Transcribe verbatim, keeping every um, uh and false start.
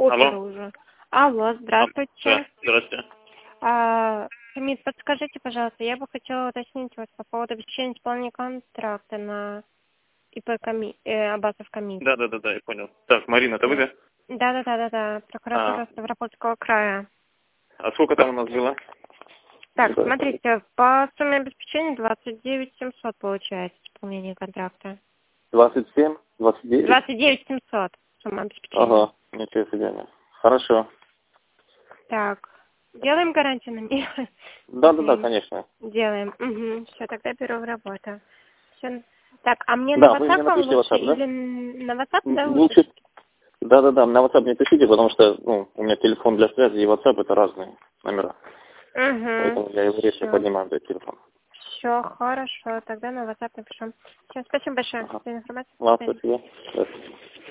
опера Алло. уже. Алло, здравствуйте. Да, здравствуйте. А, Хамид, подскажите, пожалуйста, я бы хотела уточнить вас по поводу обеспечения исполнения контракта на ИП Коми... э, Абасов Камид. Да, да, да, да, я понял. Так, Марина, это вы, да? Да, да, да, да, да. Прокуратура А, Ставропольского края. а сколько там у нас было? Так, смотрите, по сумме обеспечения двадцать девять семьсот получается исполнение контракта. двадцать семь, двадцать девять. двадцать девять семьсот сумма обеспечения. Ага, ничего себе. Хорошо. Так, делаем гарантию на нее? Да, да, да, конечно. Делаем. Угу. Все, тогда беру в работу. Всё. Так, а мне Да, на вы мне WhatsApp вам напишите лучше WhatsApp, да? или на WhatsApp, М, да, лучше? Лучше. Да, да, да, на WhatsApp не пишите, потому что ну, у меня телефон для связи и WhatsApp это разные номера. Угу. Поэтому я его редко Все. поднимаю до телефона. Все, хорошо. Тогда на WhatsApp напишу. Все, спасибо большое Ага. за информацию. До Ладно, свидания. спасибо. До свидания.